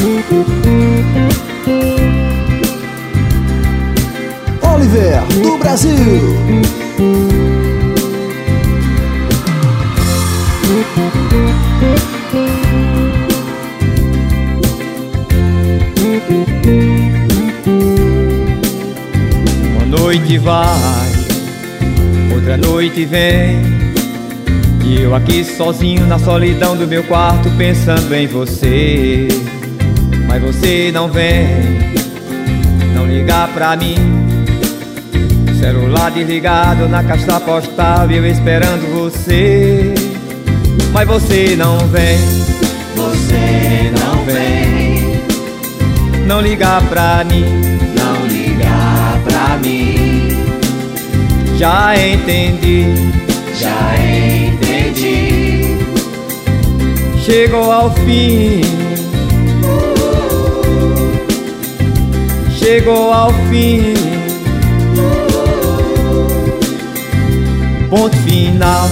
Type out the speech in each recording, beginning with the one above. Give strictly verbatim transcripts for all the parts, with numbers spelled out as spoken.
Oliver do Brasil. Uma noite vai, outra noite vem, e eu aqui sozinho na solidão do meu quarto pensando em você. Mas você não vem, não liga pra mim. Celular desligado na caixa postal e eu esperando você. Mas você não vem, Você não vem, não liga pra mim, não liga pra mim. já entendi, Já entendi. chegou ao fim, chegou ao fim, ponto final.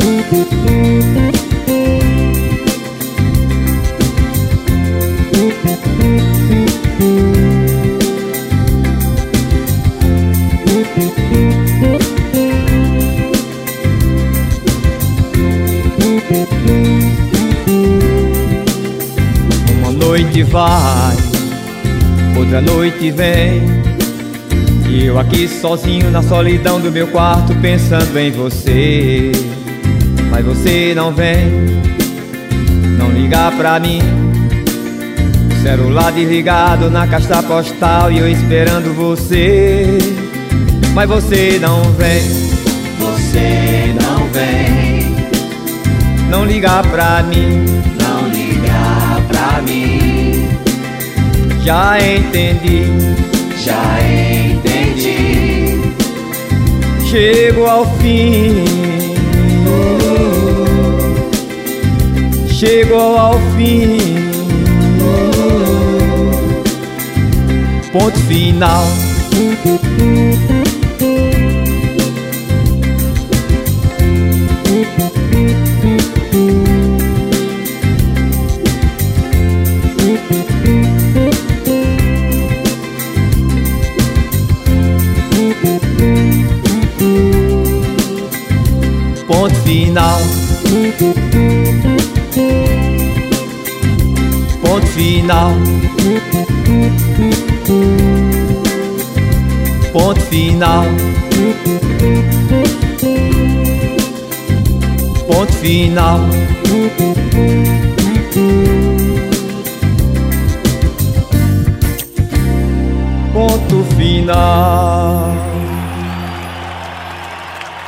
Uma noite vai, outra noite vem, e eu aqui sozinho na solidão do meu quarto pensando em você. Mas você não vem, não liga pra mim. Celular desligado na caixa postal e eu esperando você. Mas você não vem, Você não vem, não liga pra mim, não liga pra mim. já entendi, Já entendi. chego ao fim, chego ao fim, ponto final. Ponto final. Ponto final. Ponto final. Ponto final. Ponto final.